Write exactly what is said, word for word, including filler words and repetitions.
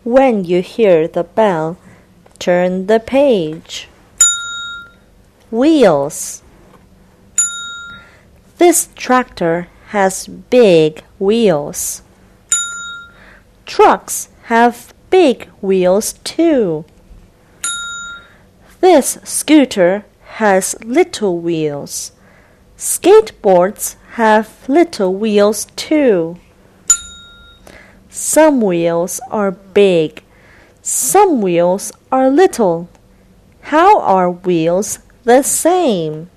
When you hear the bell, turn the page. Wheels. This tractor has big wheels. Trucks have big wheels too. This scooter has little wheels. Skateboards have little wheels too. Some wheels are big. Some wheels are little. How are wheels the same?